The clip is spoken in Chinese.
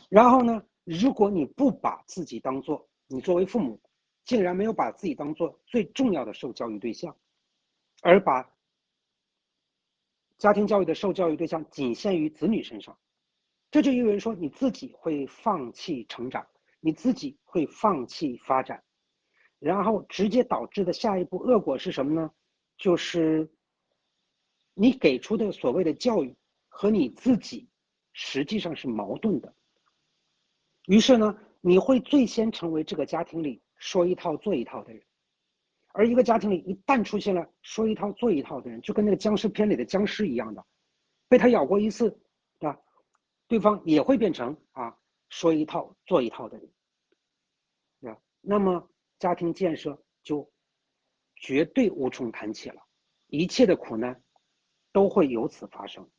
然后呢，如果你不把自己当做，你作为父母竟然没有把自己当做最重要的受教育对象，而把家庭教育的受教育对象仅限于子女身上，这就意味着说你自己会放弃成长，你自己会放弃发展，然后直接导致的下一步恶果是什么呢？就是你给出的所谓的教育和你自己实际上是矛盾的。于是呢，你会最先成为这个家庭里说一套做一套的人。而一个家庭里一旦出现了说一套做一套的人，就跟那个僵尸片里的僵尸一样的，被他咬过一次，啊，对方也会变成说一套做一套的人，那么家庭建设就绝对无从谈起了，一切的苦难都会由此发生。